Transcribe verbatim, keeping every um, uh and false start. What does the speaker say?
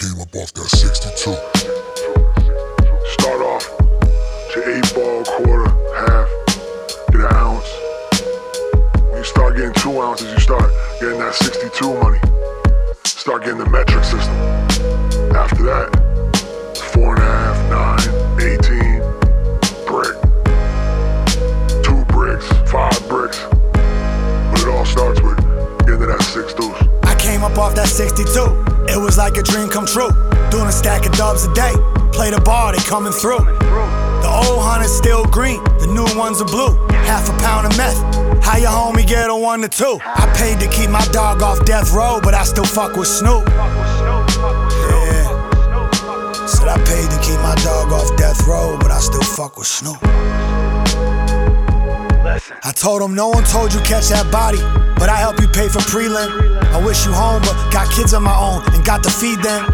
came up off that sixty-two. Start off to eight ball, quarter, half, get an ounce. When you start getting two ounces, you start getting that sixty-two money. Start getting the metric system. After that, it's four and a half, nine, eighteen, brick, two bricks, five bricks. But it all starts with getting to that six deuce. I came up off that sixty-two. It was like a dream come true. Doing a stack of dubs a day. Play the bar, they coming through. The old hunters still green, the new ones are blue. Half a pound of meth, how your homie get a one to two? I paid to keep my dog off death row, but I still fuck with Snoop. Yeah, said I paid to keep my dog off death row, but I still fuck with Snoop. I told him no one told you catch that body, but I help you pay for prelim. I wish you home, but got kids of my own and got to feed them.